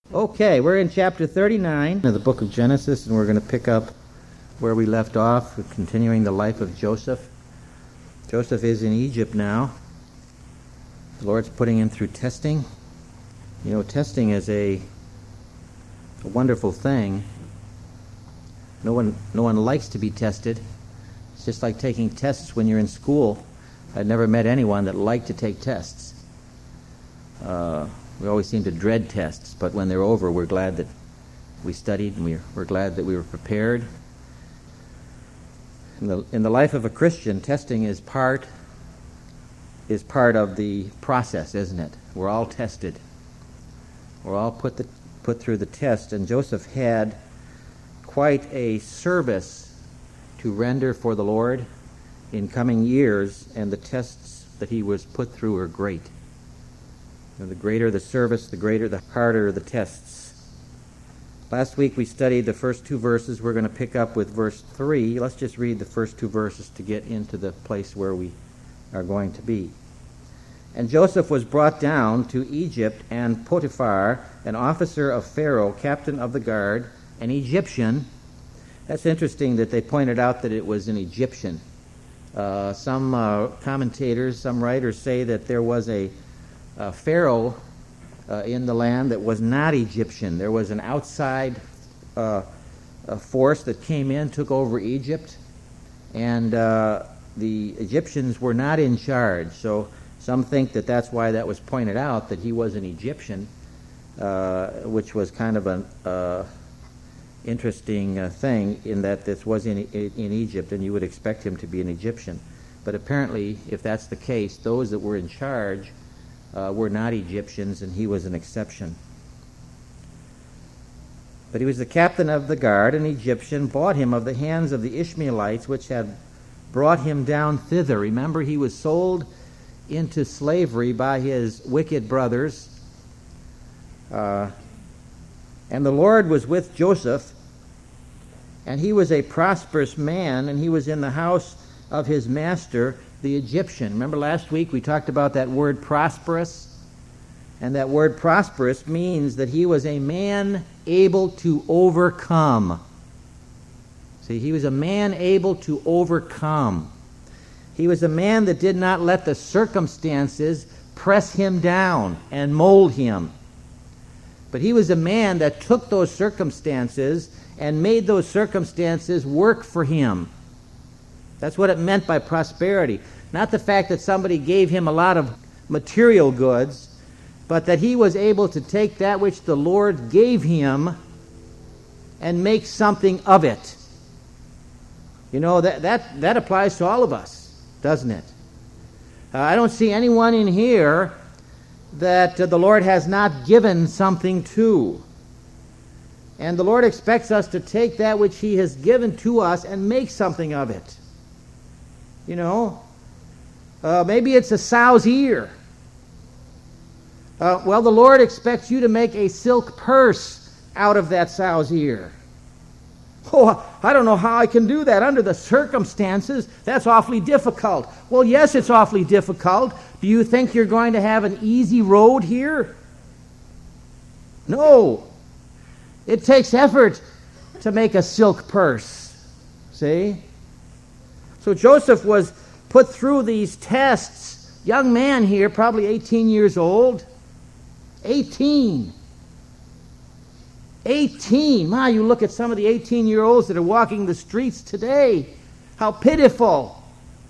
Okay, we're in chapter 39 of the book of Genesis, and we're going to pick up where we left off, continuing the life of Joseph. Joseph is in Egypt now. The Lord's putting him through testing. You know, testing is a wonderful thing. No one likes to be tested. It's just like taking tests when you're in school. I'd never met anyone that liked to take tests. We always seem to dread tests, but when they're over, we're glad that we studied, and we're glad that we were prepared. In the life of a Christian, testing is part of the process, isn't it? We're all tested. We're all put through the test, and Joseph had quite a service to render for the Lord in coming years, and the tests that he was put through are great. The greater the service, the harder the tests. Last week we studied the first two verses. We're going to pick up with verse 3. Let's just read the first two verses to get into the place where we are going to be. And Joseph was brought down to Egypt, and Potiphar, an officer of Pharaoh, captain of the guard, an Egyptian. That's interesting that they pointed out that it was an Egyptian. Some commentators, some writers say that there was a Pharaoh in the land that was not Egyptian. There was an outside force that came in, took over Egypt, and the Egyptians were not in charge. So some think that that's why that was pointed out, that he was an Egyptian, which was kind of an interesting thing, in that this was in Egypt, and you would expect him to be an Egyptian. But apparently, if that's the case, those that were in charge were not Egyptians, and he was an exception. But he was the captain of the guard, an Egyptian, bought him of the hands of the Ishmaelites, which had brought him down thither. Remember, he was sold into slavery by his wicked brothers. And the Lord was with Joseph, and he was a prosperous man, and he was in the house of his master, the Egyptian. Remember last week we talked about that word prosperous? And that word prosperous means that he was a man able to overcome. See, he was a man able to overcome. He was a man that did not let the circumstances press him down and mold him. But he was a man that took those circumstances and made those circumstances work for him. That's what it meant by prosperity. Not the fact that somebody gave him a lot of material goods, but that he was able to take that which the Lord gave him and make something of it. You know, that applies to all of us, doesn't it? I don't see anyone in here that the Lord has not given something to. And the Lord expects us to take that which he has given to us and make something of it. You know, maybe it's a sow's ear. Well, the Lord expects you to make a silk purse out of that sow's ear. Oh, I don't know how I can do that under the circumstances. That's awfully difficult. Well, yes, it's awfully difficult. Do you think you're going to have an easy road here? No. It takes effort to make a silk purse. See? So Joseph was put through these tests. Young man here, probably 18 years old. 18. My, you look at some of the 18-year-olds that are walking the streets today. How pitiful.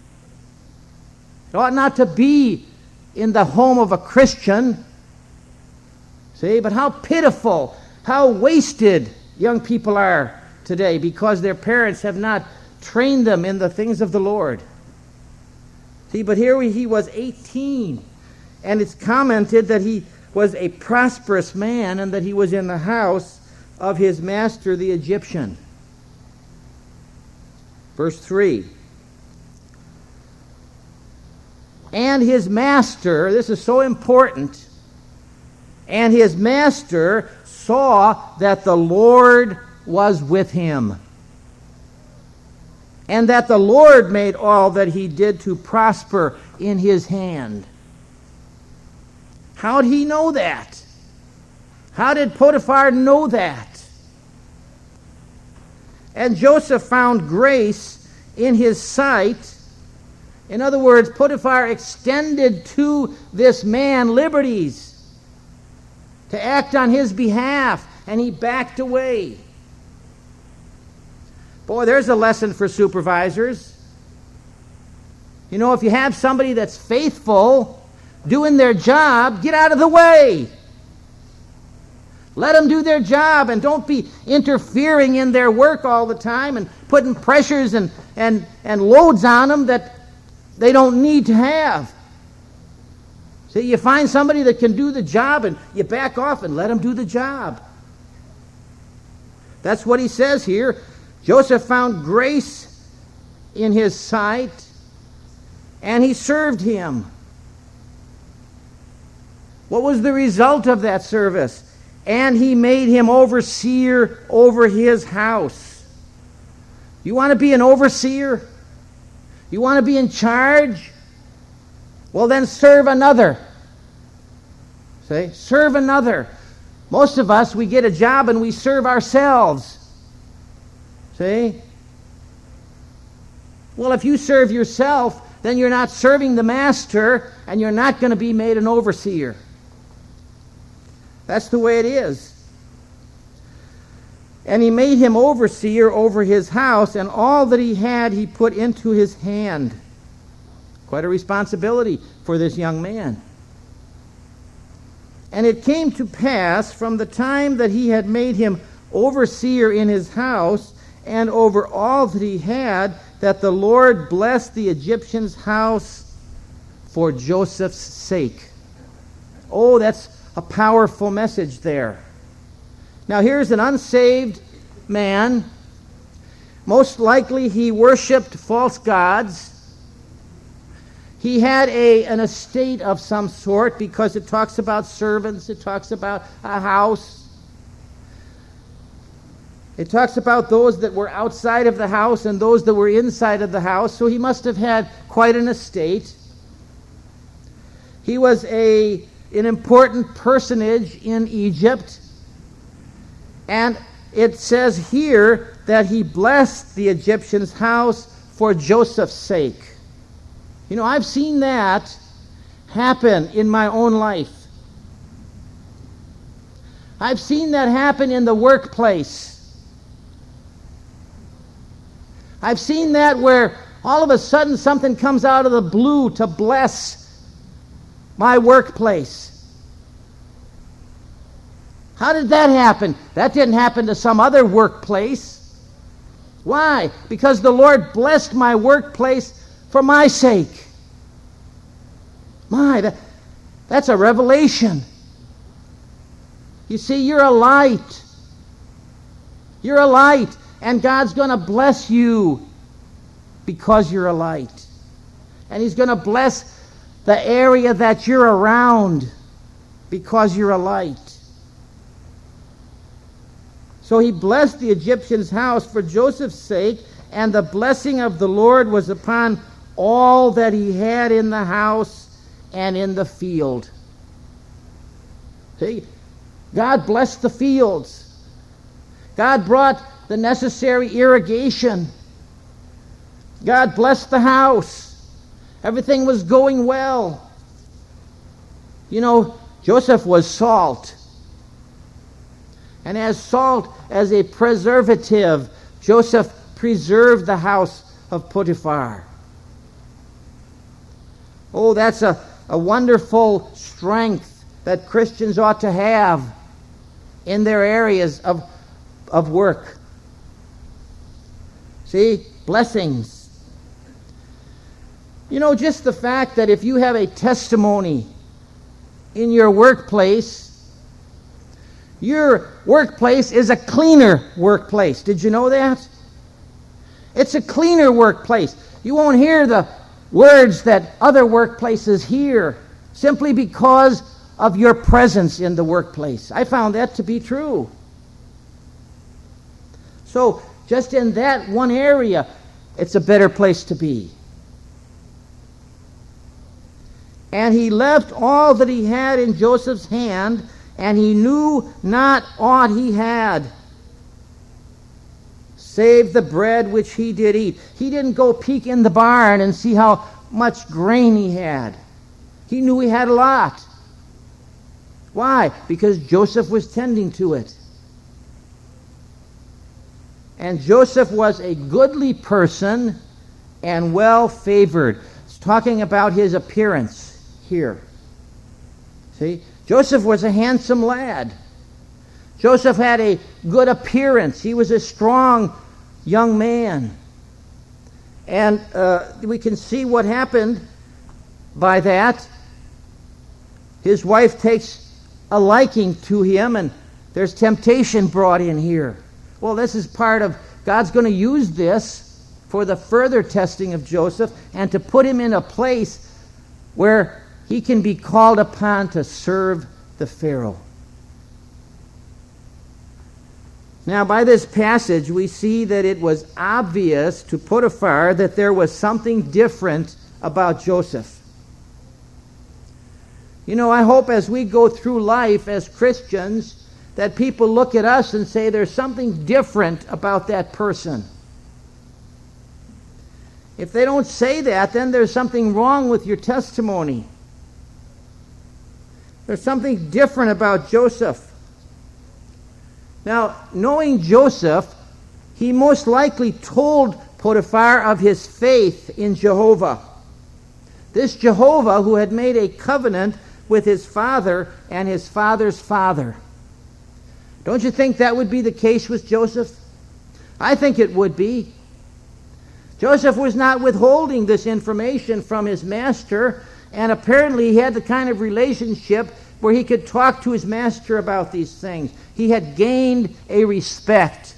It ought not to be in the home of a Christian. See, but how pitiful, how wasted young people are today because their parents have not trained them in the things of the Lord. See, but here he was 18, and it's commented that he was a prosperous man and that he was in the house of his master, the Egyptian. Verse 3. And his master, this is so important, and his master saw that the Lord was with him, and that the Lord made all that he did to prosper in his hand. How did he know that? How did Potiphar know that? And Joseph found grace in his sight. In other words, Potiphar extended to this man liberties to act on his behalf, and he backed away. Boy, there's a lesson for supervisors. You know, if you have somebody that's faithful, doing their job, get out of the way. Let them do their job, and don't be interfering in their work all the time and putting pressures and loads on them that they don't need to have. See, you find somebody that can do the job, and you back off and let them do the job. That's what he says here. Joseph found grace in his sight, and he served him. What was the result of that service? And he made him overseer over his house. You want to be an overseer? You want to be in charge? Well, then serve another. See? Serve another. Most of us, we get a job and we serve ourselves. See? Well, if you serve yourself, then you're not serving the master, and you're not going to be made an overseer. That's the way it is. And he made him overseer over his house, and all that he had he put into his hand. Quite a responsibility for this young man. And it came to pass from the time that he had made him overseer in his house and over all that he had, that the Lord blessed the Egyptian's house for Joseph's sake. Oh, that's a powerful message there. Now here's an unsaved man. Most likely he worshipped false gods. He had an estate of some sort, because it talks about servants, it talks about a house. It talks about those that were outside of the house and those that were inside of the house. So he must have had quite an estate. He was an important personage in Egypt. And it says here that he blessed the Egyptian's house for Joseph's sake. You know, I've seen that happen in my own life. I've seen that happen in the workplace. I've seen that where all of a sudden something comes out of the blue to bless my workplace. How did that happen? That didn't happen to some other workplace. Why? Because the Lord blessed my workplace for my sake. That's a revelation. You see, you're a light. You're a light. And God's going to bless you because you're a light. And He's going to bless the area that you're around because you're a light. So he blessed the Egyptian's house for Joseph's sake, and the blessing of the Lord was upon all that he had in the house and in the field. See, God blessed the fields. God brought the necessary irrigation. God blessed the house. Everything was going well. You know, Joseph was salt. And as salt, as a preservative, Joseph preserved the house of Potiphar. Oh, that's a wonderful strength that Christians ought to have in their areas of work. See, blessings. You know, just the fact that if you have a testimony in your workplace, your workplace is a cleaner workplace. Did you know that? It's a cleaner workplace. You won't hear the words that other workplaces hear simply because of your presence in the workplace. I found that to be true. So, just in that one area, it's a better place to be. And he left all that he had in Joseph's hand, and he knew not aught he had, save the bread which he did eat. He didn't go peek in the barn and see how much grain he had. He knew he had a lot. Why? Because Joseph was tending to it. And Joseph was a goodly person and well favored. It's talking about his appearance here. See? Joseph was a handsome lad. Joseph had a good appearance. He was a strong young man. And we can see what happened by that. His wife takes a liking to him, and there's temptation brought in here. Well, this is part of, God's going to use this for the further testing of Joseph and to put him in a place where he can be called upon to serve the Pharaoh. Now, by this passage, we see that it was obvious to Potiphar that there was something different about Joseph. You know, I hope as we go through life as Christians that people look at us and say there's something different about that person. If they don't say that, then there's something wrong with your testimony. There's something different about Joseph. Now, knowing Joseph, he most likely told Potiphar of his faith in Jehovah. This Jehovah who had made a covenant with his father and his father's father. Don't you think that would be the case with Joseph? I think it would be. Joseph was not withholding this information from his master, and apparently he had the kind of relationship where he could talk to his master about these things. He had gained a respect.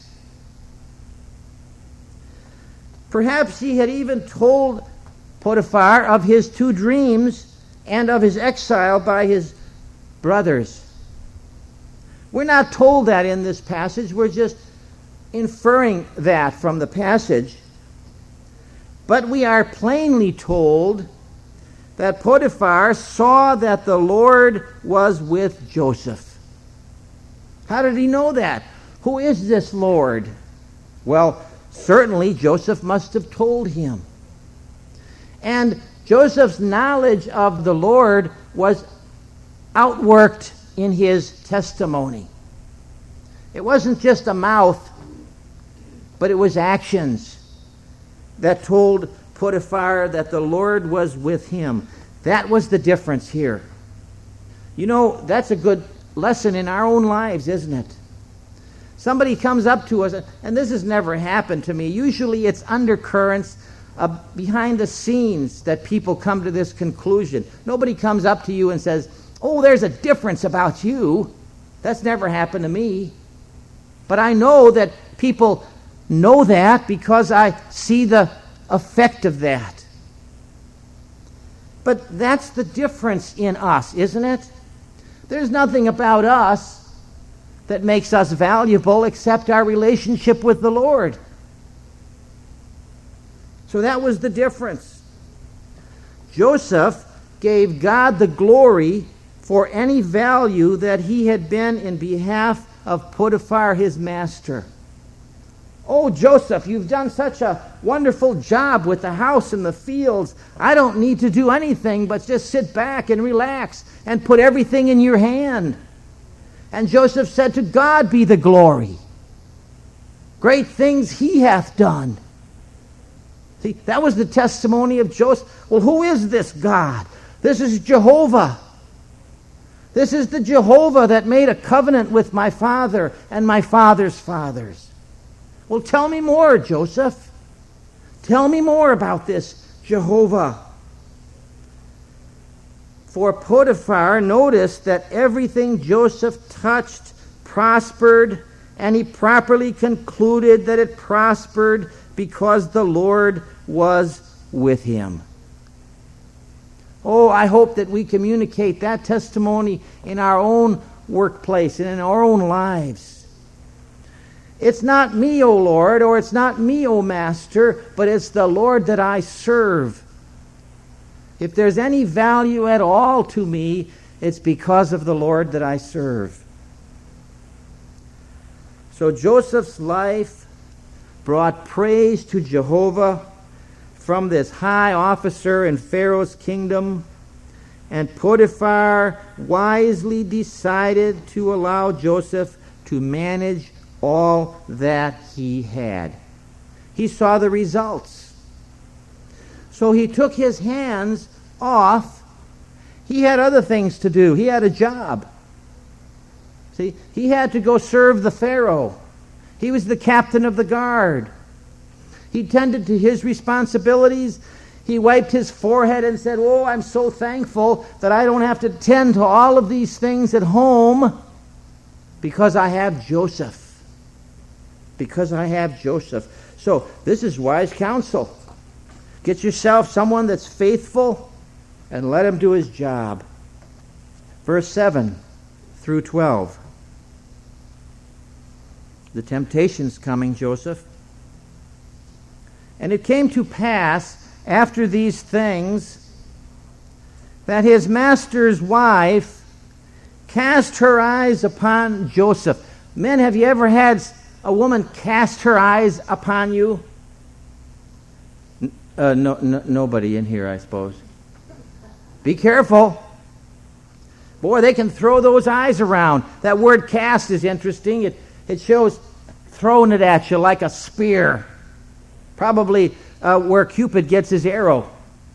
Perhaps he had even told Potiphar of his 2 dreams and of his exile by his brothers. We're not told that in this passage. We're just inferring that from the passage. But we are plainly told that Potiphar saw that the Lord was with Joseph. How did he know that? Who is this Lord? Well, certainly Joseph must have told him. And Joseph's knowledge of the Lord was outworked in his testimony. It wasn't just a mouth, but it was actions that told Potiphar that the Lord was with him. That was the difference here. You know, that's a good lesson in our own lives, isn't it? Somebody comes up to us, and this has never happened to me. Usually it's undercurrents behind the scenes that people come to this conclusion. Nobody comes up to you and says, "Oh, there's a difference about you." That's never happened to me. But I know that people know that because I see the effect of that. But that's the difference in us, isn't it? There's nothing about us that makes us valuable except our relationship with the Lord. So that was the difference. Joseph gave God the glory for any value that he had been in behalf of Potiphar, his master. "Oh, Joseph, you've done such a wonderful job with the house and the fields. I don't need to do anything but just sit back and relax and put everything in your hand." And Joseph said, "To God be the glory. Great things he hath done." See, that was the testimony of Joseph. Well, who is this God? This is Jehovah. This is the Jehovah that made a covenant with my father and my father's fathers. Well, tell me more, Joseph. Tell me more about this Jehovah. For Potiphar noticed that everything Joseph touched prospered, and he properly concluded that it prospered because the Lord was with him. Oh, I hope that we communicate that testimony in our own workplace and in our own lives. It's not me, O Lord, or it's not me, O Master, but it's the Lord that I serve. If there's any value at all to me, It's because of the Lord that I serve. So Joseph's life brought praise to Jehovah from this high officer in Pharaoh's kingdom, and Potiphar wisely decided to allow Joseph to manage all that he had. He saw the results. So he took his hands off. He had other things to do. He had a job. See, he had to go serve the Pharaoh. He was the captain of the guard. He tended to his responsibilities. He wiped his forehead and said, "Oh, I'm so thankful that I don't have to tend to all of these things at home because I have Joseph." Because I have Joseph. So this is wise counsel. Get yourself someone that's faithful and let him do his job. Verse 7 through 12. The temptation's coming, Joseph. "And it came to pass after these things that his master's wife cast her eyes upon Joseph." Men, have you ever had a woman cast her eyes upon you? Nobody in here, I suppose. Be careful. Boy, they can throw those eyes around. That word cast is interesting. It shows throwing it at you like a spear. Probably where Cupid gets his arrow.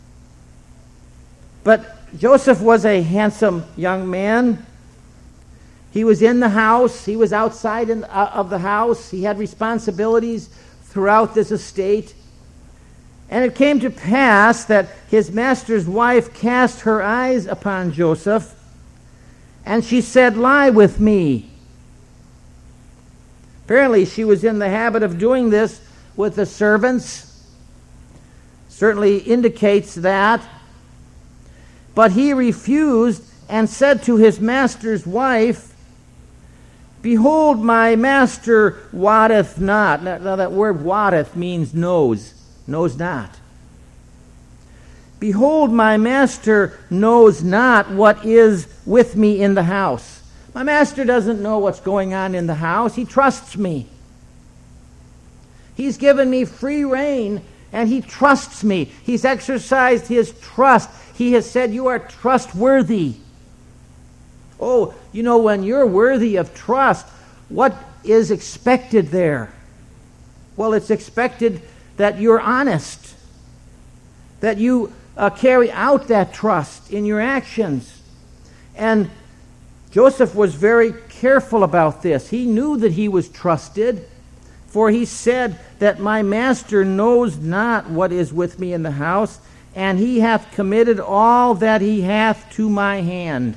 But Joseph was a handsome young man. He was in the house. He was outside of the house. He had responsibilities throughout this estate. And it came to pass that his master's wife cast her eyes upon Joseph, and she said, "Lie with me." Apparently, she was in the habit of doing this with the servants. Certainly indicates that. But he refused and said to his master's wife, "Behold, my master wotteth not." Now that word wotteth means knows not. "Behold, my master knows not what is with me in the house." My master doesn't know what's going on in the house. He trusts me. He's given me free rein, and he trusts me. He's exercised his trust. He has said, "You are trustworthy." Oh, you know, when you're worthy of trust, what is expected there? Well, it's expected that you're honest, that you carry out that trust in your actions. And Joseph was very careful about this. He knew that he was trusted, for he said that my master knows not what is with me in the house, and he hath committed all that he hath to my hand.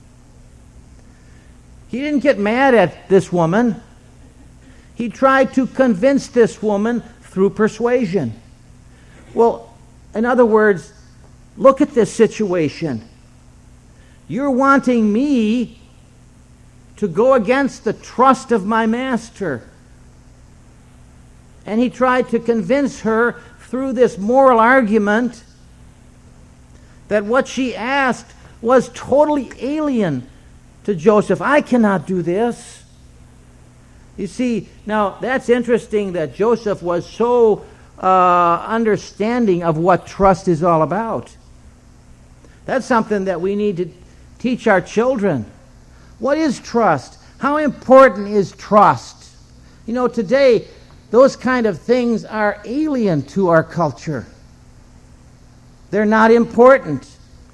He didn't get mad at this woman. He tried to convince this woman through persuasion. Well, in other words, look at this situation. You're wanting me to go against the trust of my master. And he tried to convince her through this moral argument that what she asked was totally alien to Joseph. "I cannot do this." You see, now that's interesting that Joseph was so understanding of what trust is all about. That's something that we need to teach our children. What is trust? How important is trust? You know, today, those kind of things are alien to our culture. They're not important.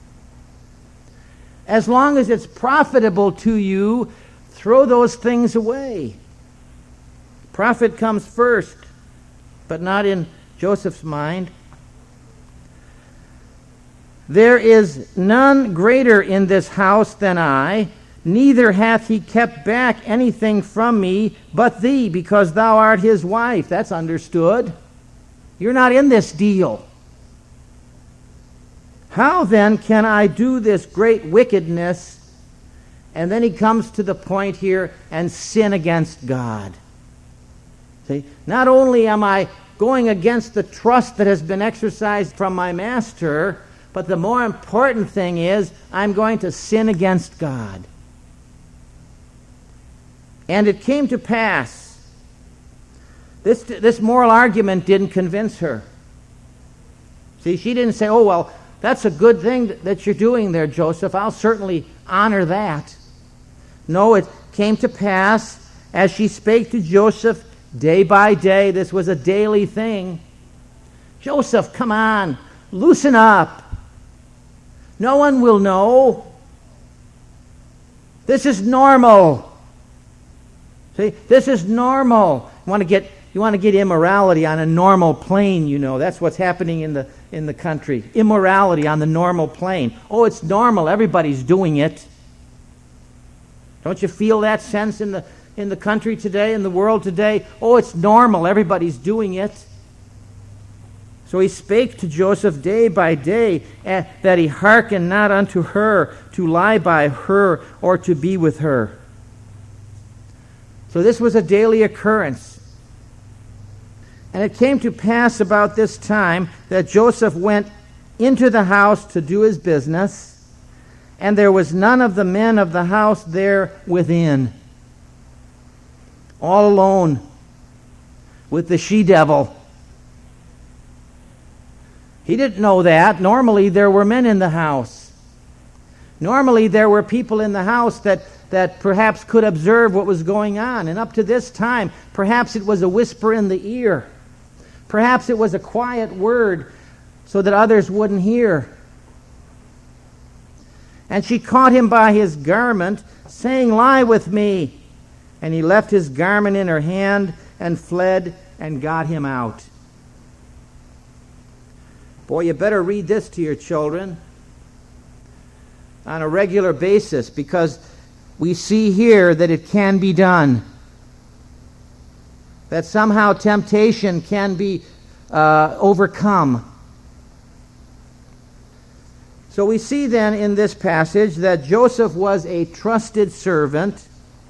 As long as it's profitable to you, throw those things away. Profit comes first, but not in Joseph's mind. "There is none greater in this house than I, neither hath he kept back anything from me but thee, because thou art his wife." That's understood. You're not in this deal. "How then can I do this great wickedness?" And then he comes to the point here, "and sin against God." See, not only am I going against the trust that has been exercised from my master, But the more important thing is, I'm going to sin against God. And it came to pass. This moral argument didn't convince her. See, she didn't say, oh, well, that's a good thing that you're doing there, Joseph. I'll certainly honor that. No, it came to pass as she spake to Joseph day by day. This was a daily thing. Joseph, come on, loosen up. No one will know. This is normal. See, this is normal. You want to get immorality on a normal plane, you know. That's what's happening in the country. Immorality on the normal plane. Oh, it's normal. Everybody's doing it. Don't you feel that sense in the country today, in the world today? Oh, it's normal. Everybody's doing it. So he spake to Joseph day by day, that he hearkened not unto her, to lie by her, or to be with her. So this was a daily occurrence. And it came to pass about this time that Joseph went into the house to do his business, and there was none of the men of the house there within. All alone with the she-devil. He didn't know that. Normally there were men in the house. Normally there were people in the house that perhaps could observe what was going on. And up to this time, perhaps it was a whisper in the ear. Perhaps it was a quiet word so that others wouldn't hear. And she caught him by his garment, saying, lie with me. And he left his garment in her hand and fled and got him out. Boy, you better read this to your children on a regular basis, because we see here that it can be done. That somehow temptation can be overcome. So we see then in this passage that Joseph was a trusted servant,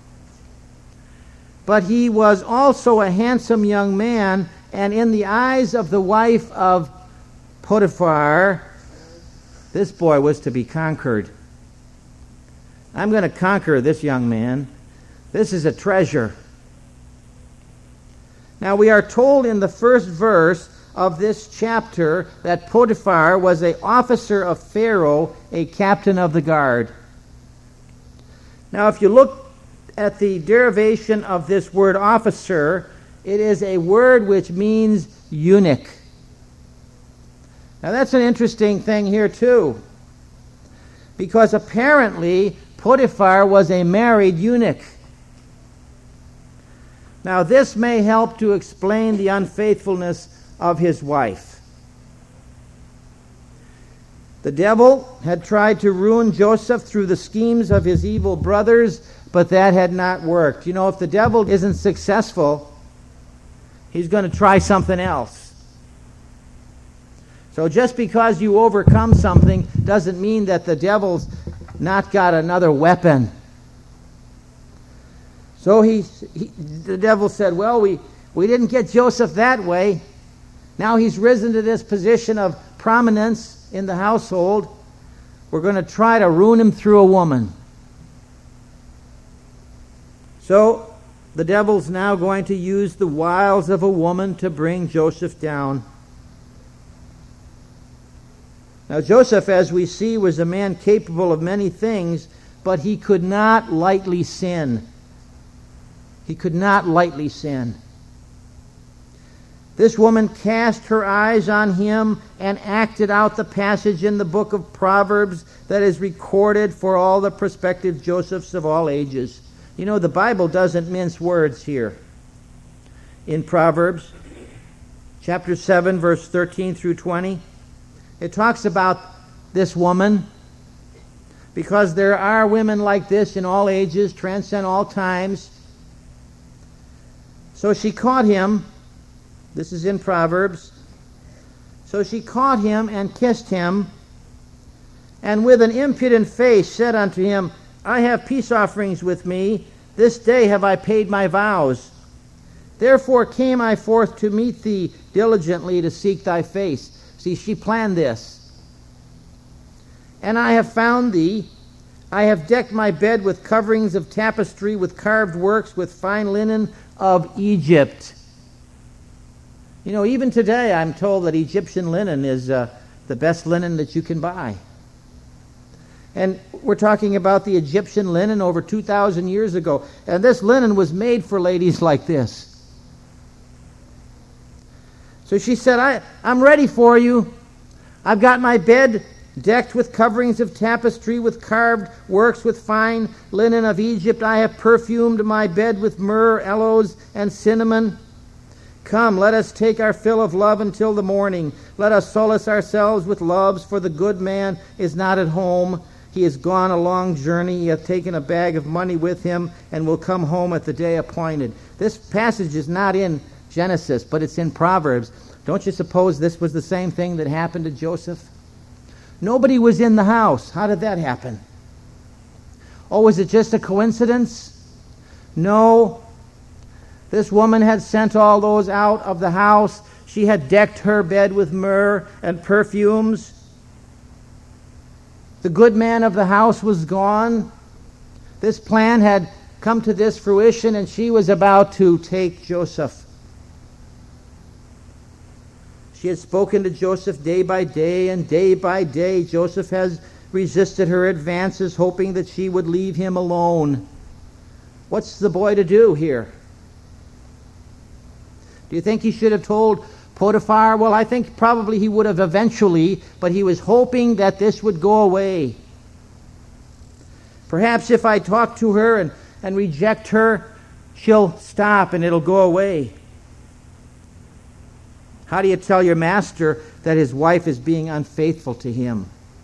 but he was also a handsome young man, and in the eyes of the wife of Potiphar, this boy was to be conquered. I'm going to conquer this young man. This is a treasure. Now we are told in the first verse of this chapter that Potiphar was an officer of Pharaoh, a captain of the guard. Now if you look at the derivation of this word officer, it is a word which means eunuch. Now that's an interesting thing here too, because apparently Potiphar was a married eunuch. Now this may help to explain the unfaithfulness of his wife. The devil had tried to ruin Joseph through the schemes of his evil brothers, but that had not worked. You know, if the devil isn't successful, he's going to try something else. So just because you overcome something doesn't mean that the devil's not got another weapon. So the devil said, well, we didn't get Joseph that way. Now he's risen to this position of prominence in the household. We're going to try to ruin him through a woman. So the devil's now going to use the wiles of a woman to bring Joseph down. Now Joseph, as we see, was a man capable of many things, but he could not lightly sin. He could not lightly sin. This woman cast her eyes on him and acted out the passage in the book of Proverbs that is recorded for all the prospective Josephs of all ages. You know, the Bible doesn't mince words here. In Proverbs, chapter 7, verse 13 through 20, it talks about this woman, because there are women like this in all ages, transcend all times. So she caught him. This is in Proverbs. So she caught him and kissed him, and with an impudent face said unto him, I have peace offerings with me. This day have I paid my vows. Therefore came I forth to meet thee diligently to seek thy face. See, she planned this. And I have found thee. I have decked my bed with coverings of tapestry, with carved works, with fine linen of Egypt. You know, even today I'm told that Egyptian linen is the best linen that you can buy. And we're talking about the Egyptian linen over 2,000 years ago. And this linen was made for ladies like this. So she said, I'm ready for you. I've got my bed decked with coverings of tapestry, with carved works, with fine linen of Egypt. I have perfumed my bed with myrrh, aloes, and cinnamon. Come, let us take our fill of love until the morning. Let us solace ourselves with loves, for the good man is not at home. He has gone a long journey. He hath taken a bag of money with him, and will come home at the day appointed. This passage is not in Genesis, but it's in Proverbs. Don't you suppose this was the same thing that happened to Joseph? Nobody was in the house. How did that happen? Oh, was it just a coincidence? No. This woman had sent all those out of the house. She had decked her bed with myrrh and perfumes. The good man of the house was gone. This plan had come to this fruition, and she was about to take Joseph. She had spoken to Joseph day by day, and day by day Joseph has resisted her advances, hoping that she would leave him alone. What's the boy to do here? Do you think he should have told Potiphar? Well, I think probably he would have eventually, but he was hoping that this would go away. Perhaps if I talk to her and reject her, she'll stop and it'll go away. How do you tell your master that his wife is being unfaithful to him?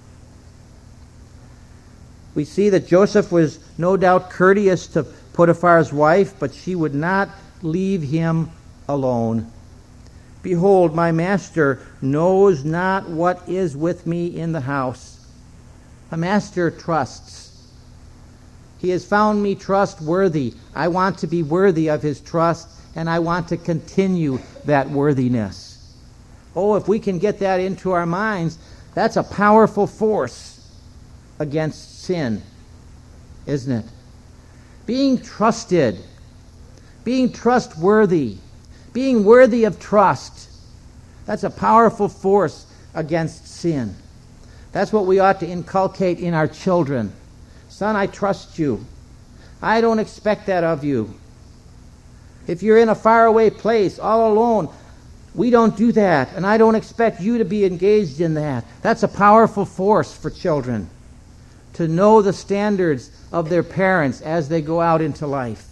We see that Joseph was no doubt courteous to Potiphar's wife, but she would not leave him alone. Behold, my master knows not what is with me in the house. A master trusts. He has found me trustworthy. I want to be worthy of his trust, and I want to continue that worthiness. Oh, if we can get that into our minds, that's a powerful force against sin, isn't it? Being trusted, being trustworthy, being worthy of trust, that's a powerful force against sin. That's what we ought to inculcate in our children. Son, I trust you. I don't expect that of you. If you're in a faraway place, all alone, we don't do that, and I don't expect you to be engaged in that. That's a powerful force for children, to know the standards of their parents as they go out into life.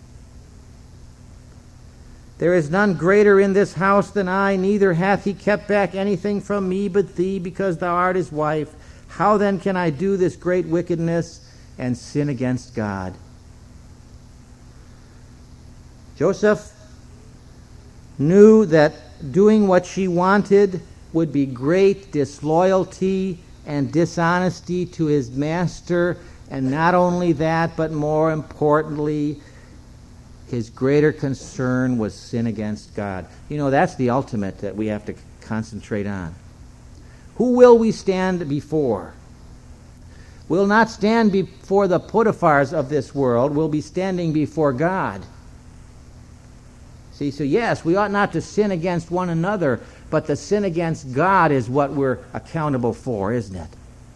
There is none greater in this house than I, neither hath he kept back anything from me but thee, because thou art his wife. How then can I do this great wickedness and sin against God? Joseph knew that doing what she wanted would be great disloyalty and dishonesty to his master, and not only that, but more importantly, his greater concern was sin against God. You know, that's the ultimate that we have to concentrate on. Who will we stand before? We'll not stand before the Potiphars of this world. We'll be standing before God. See, so yes, we ought not to sin against one another, but the sin against God is what we're accountable for, isn't it?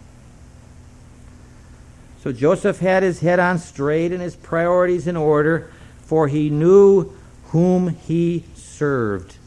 So Joseph had his head on straight and his priorities in order, for he knew whom he served.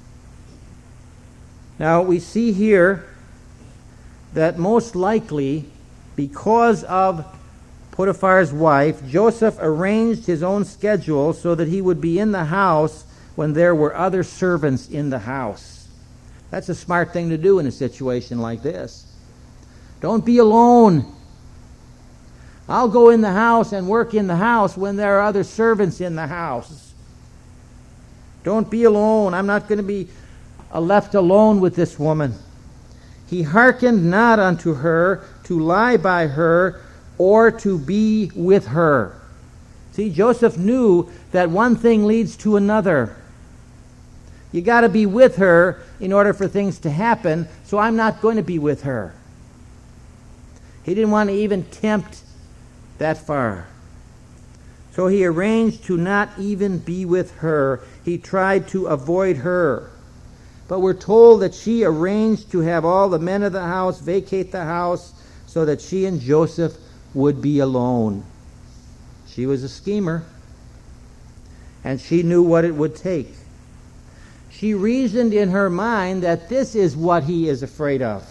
Now, we see here that most likely, because of Potiphar's wife, Joseph arranged his own schedule so that he would be in the house when there were other servants in the house. That's a smart thing to do in a situation like this. Don't be alone. I'll go in the house and work in the house when there are other servants in the house. Don't be alone. I'm not going to be left alone with this woman. He hearkened not unto her to lie by her or to be with her. See, Joseph knew that one thing leads to another. You got to be with her in order for things to happen, so I'm not going to be with her. He didn't want to even tempt that far. So he arranged to not even be with her. He tried to avoid her. But we're told that she arranged to have all the men of the house vacate the house so that she and Joseph would be alone. She was a schemer, and she knew what it would take. She reasoned in her mind that this is what he is afraid of.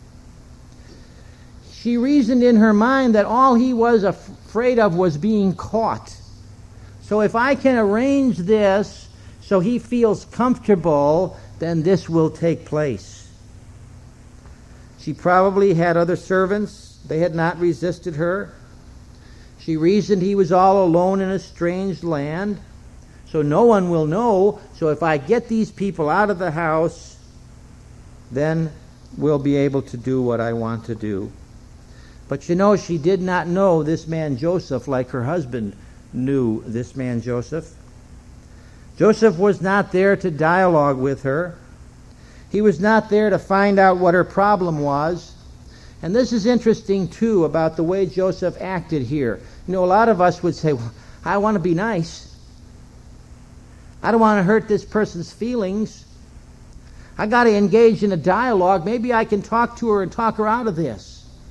She reasoned in her mind that all he was afraid of was being caught. So if I can arrange this so he feels comfortable, then this will take place. She probably had other servants. They had not resisted her. She reasoned he was all alone in a strange land, so no one will know. So if I get these people out of the house, then we'll be able to do what I want to do. But you know, she did not know this man Joseph like her husband knew this man Joseph. Joseph was not there to dialogue with her. He was not there to find out what her problem was. And this is interesting, too, about the way Joseph acted here. You know, a lot of us would say, well, I want to be nice. I don't want to hurt this person's feelings. I got to engage in a dialogue. Maybe I can talk to her and talk her out of this.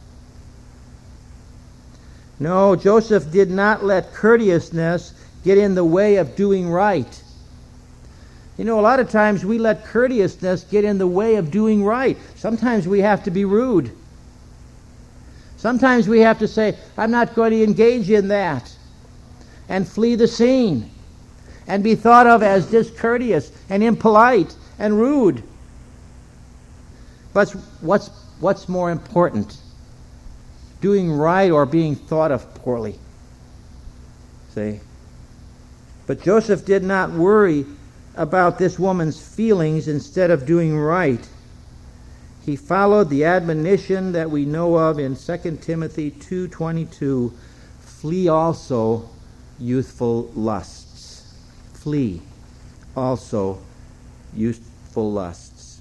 No, Joseph did not let courteousness get in the way of doing right. You know, a lot of times we let courteousness get in the way of doing right. Sometimes we have to be rude. Sometimes we have to say, I'm not going to engage in that, and flee the scene, and be thought of as discourteous and impolite and rude. But what's more important? Doing right or being thought of poorly? See? But Joseph did not worry about this woman's feelings. Instead of doing right, he followed the admonition that we know of in 2 Timothy 2:22, flee also youthful lusts. Flee also youthful lusts.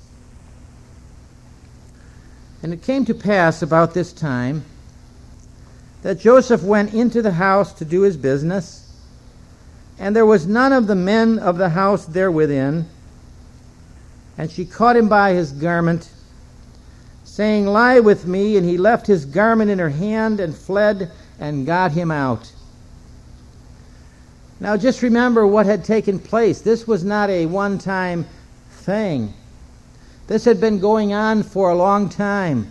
And it came to pass about this time that Joseph went into the house to do his business, and there was none of the men of the house there within. And she caught him by his garment, saying, Lie with me. And he left his garment in her hand and fled and got him out. Now just remember what had taken place. This was not a one-time thing. This had been going on for a long time.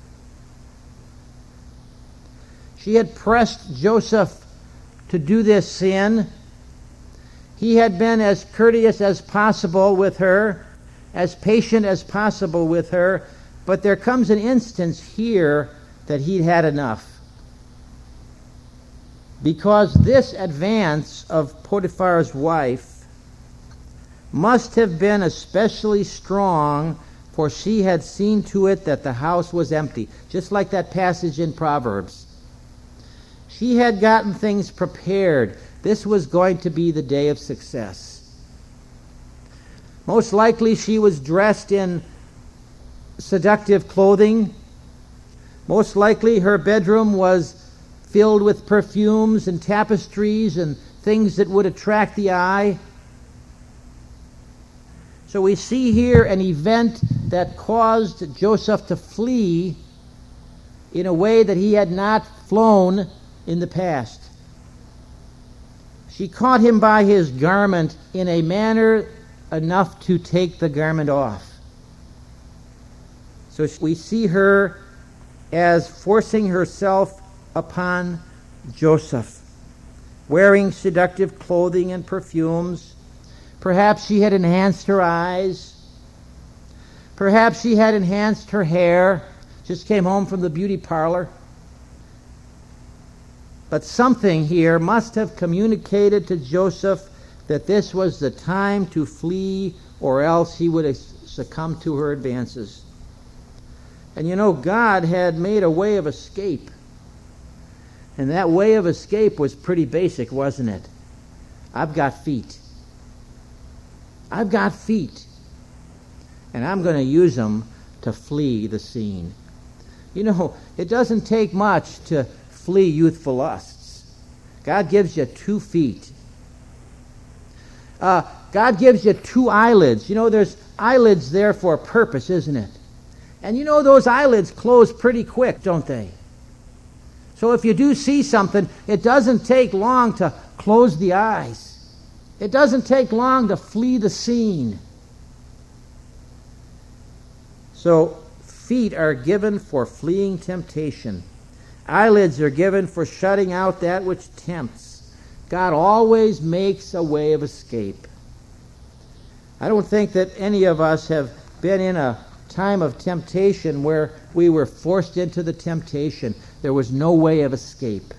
She had pressed Joseph to do this sin. He had been as courteous as possible with her, as patient as possible with her, but there comes an instance here that he'd had enough. Because this advance of Potiphar's wife must have been especially strong, for she had seen to it that the house was empty, just like that passage in Proverbs. She had gotten things prepared. This was going to be the day of success. Most likely she was dressed in seductive clothing. Most likely her bedroom was filled with perfumes and tapestries and things that would attract the eye. So we see here an event that caused Joseph to flee in a way that he had not flown in the past. She caught him by his garment in a manner enough to take the garment off. So we see her as forcing herself upon Joseph, wearing seductive clothing and perfumes. Perhaps she had enhanced her eyes. Perhaps she had enhanced her hair. Just came home from the beauty parlor. But something here must have communicated to Joseph that this was the time to flee, or else he would succumb to her advances. And you know, God had made a way of escape. And that way of escape was pretty basic, wasn't it? I've got feet. I've got feet. And I'm going to use them to flee the scene. You know, it doesn't take much to flee youthful lusts. God gives you 2 feet. God gives you 2 eyelids. You know, there's eyelids there for a purpose, isn't it? And you know those eyelids close pretty quick, don't they? So if you do see something, it doesn't take long to close the eyes. It doesn't take long to flee the scene. So feet are given for fleeing temptation. Eyelids are given for shutting out that which tempts. God always makes a way of escape. I don't think that any of us have been in a time of temptation where we were forced into the temptation. There was no way of escape.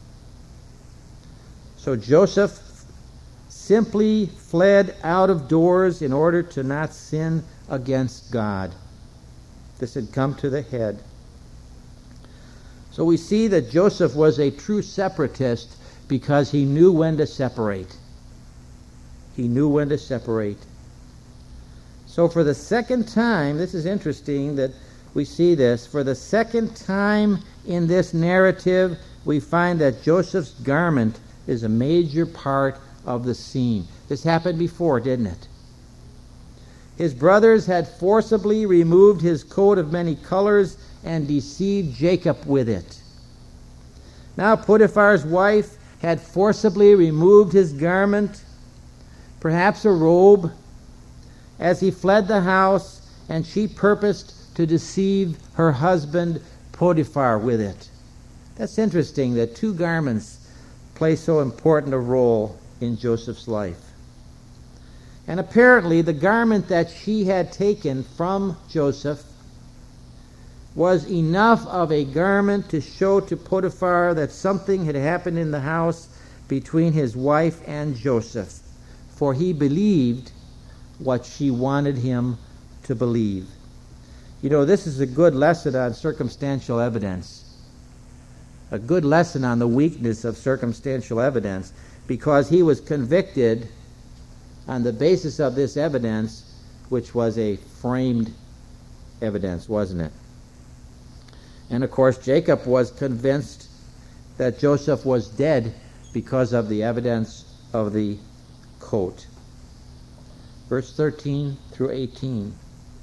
So Joseph simply fled out of doors in order to not sin against God. This had come to the head. So we see that Joseph was a true separatist because he knew when to separate. He knew when to separate. So for the second time, this is interesting that we see this. For the second time in this narrative, we find that Joseph's garment is a major part of the scene. This happened before, didn't it? His brothers had forcibly removed his coat of many colors and deceived Jacob with it. Now Potiphar's wife had forcibly removed his garment, perhaps a robe, as he fled the house, and she purposed to deceive her husband Potiphar with it. That's interesting that 2 garments play so important a role in Joseph's life. And apparently the garment that she had taken from Joseph was enough of a garment to show to Potiphar that something had happened in the house between his wife and Joseph, for he believed what she wanted him to believe. You know, this is a good lesson on circumstantial evidence. A good lesson on the weakness of circumstantial evidence, because he was convicted on the basis of this evidence, which was a framed evidence, wasn't it? And of course, Jacob was convinced that Joseph was dead because of the evidence of the coat. Verse 13 through 18.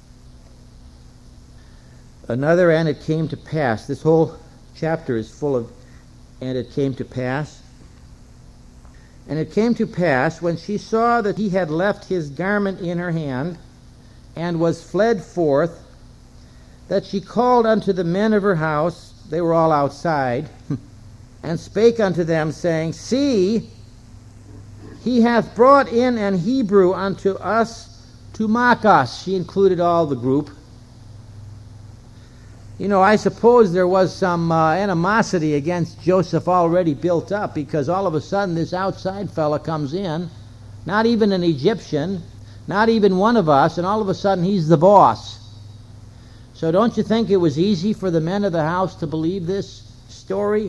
Another, and it came to pass. This whole chapter is full of, and it came to pass. And it came to pass, when she saw that he had left his garment in her hand, and was fled forth, that she called unto the men of her house, they were all outside, and spake unto them, saying, See, he hath brought in an Hebrew unto us to mock us. She included all the group. You know, I suppose there was some animosity against Joseph already built up, because all of a sudden this outside fella comes in, not even an Egyptian, not even one of us, and all of a sudden he's the boss. So don't you think it was easy for the men of the house to believe this story?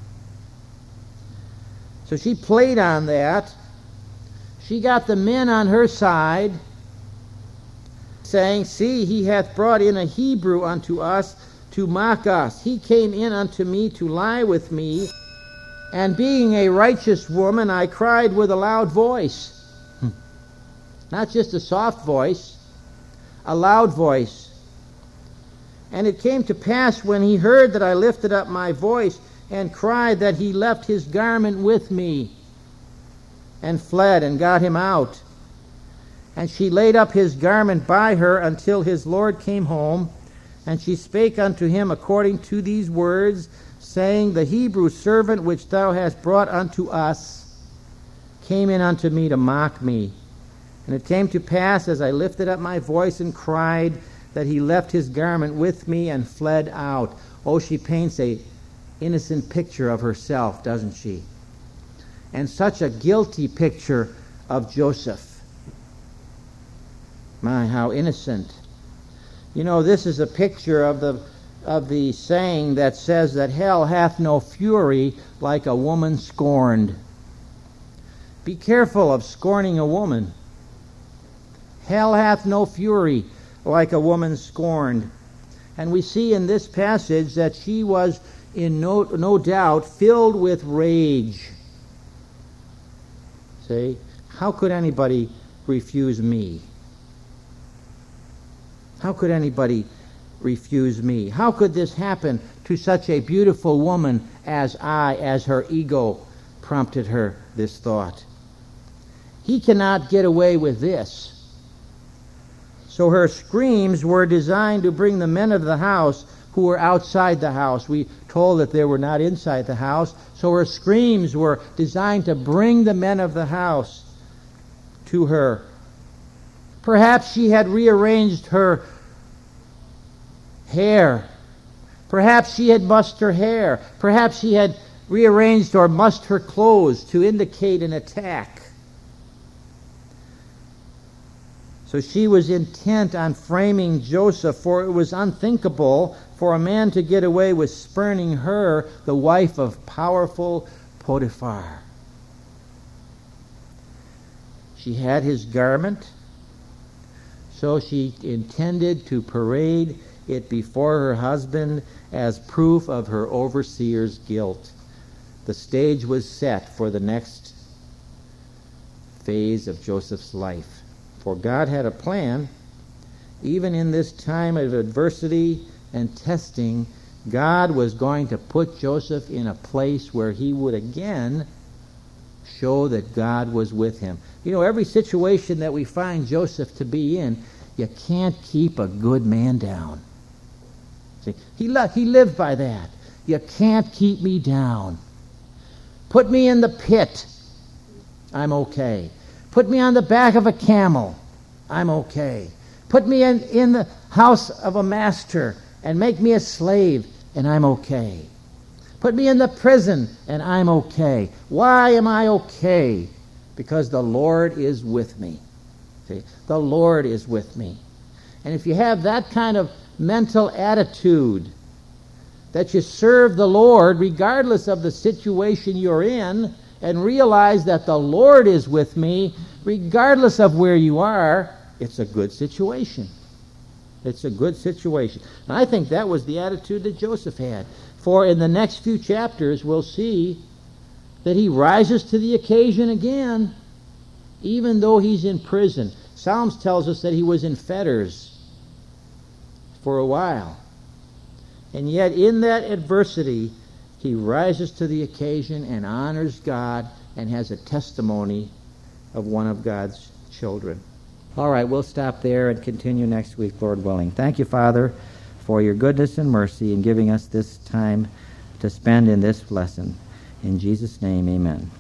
So she played on that. She got the men on her side, saying, See, he hath brought in a Hebrew unto us to mock us. He came in unto me to lie with me, and being a righteous woman, I cried with a loud voice. Not just a soft voice, a loud voice. And it came to pass, when he heard that I lifted up my voice and cried, that he left his garment with me, and fled, and got him out. And she laid up his garment by her until his Lord came home. And she spake unto him according to these words, saying, The Hebrew servant which thou hast brought unto us came in unto me to mock me. And it came to pass, as I lifted up my voice and cried, that he left his garment with me and fled out. Oh, she paints a innocent picture of herself, doesn't she? And such a guilty picture of Joseph. My, how innocent. You know, this is a picture of the saying that says that hell hath no fury like a woman scorned. Be careful of scorning a woman. Hell hath no fury like a woman scorned. And we see in this passage that she was in no doubt filled with rage. See? How could anybody refuse me? How could anybody refuse me? How could this happen to such a beautiful woman as her ego prompted her this thought? He cannot get away with this. So her screams were designed to bring the men of the house who were outside the house. We told that they were not inside the house. So her screams were designed to bring the men of the house to her. Perhaps she had rearranged her hair. Perhaps she had mussed her hair. Perhaps she had rearranged or mussed her clothes to indicate an attack. So she was intent on framing Joseph, for it was unthinkable for a man to get away with spurning her, the wife of powerful Potiphar. She had his garment, so she intended to parade it before her husband as proof of her overseer's guilt. The stage was set for the next phase of Joseph's life. For God had a plan. Even in this time of adversity and testing, God was going to put Joseph in a place where he would again show that God was with him. You know, every situation that we find Joseph to be in, you can't keep a good man down. See, he lived by that. You can't keep me down. Put me in the pit. I'm okay. Put me on the back of a camel. I'm okay. Put me in the house of a master and make me a slave, and I'm okay. Put me in the prison, and I'm okay. Why am I okay? Because the Lord is with me. See? The Lord is with me. And if you have that kind of mental attitude, that you serve the Lord regardless of the situation you're in, and realize that the Lord is with me, regardless of where you are, it's a good situation. It's a good situation. And I think that was the attitude that Joseph had. For in the next few chapters, we'll see that he rises to the occasion again, even though he's in prison. Psalms tells us that he was in fetters for a while. And yet in that adversity, he rises to the occasion and honors God and has a testimony of one of God's children. All right, we'll stop there and continue next week, Lord willing. Thank you, Father, for your goodness and mercy in giving us this time to spend in this lesson. In Jesus' name, amen.